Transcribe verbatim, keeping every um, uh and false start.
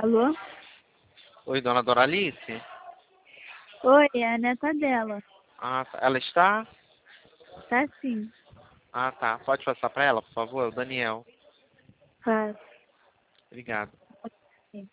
Alô? Oi, dona Doralice? Oi, é a neta dela. Ah, tá. Ela está? Tá sim. Ah, tá. Pode passar para ela, por favor? O Daniel. Faz. Obrigado. Sim.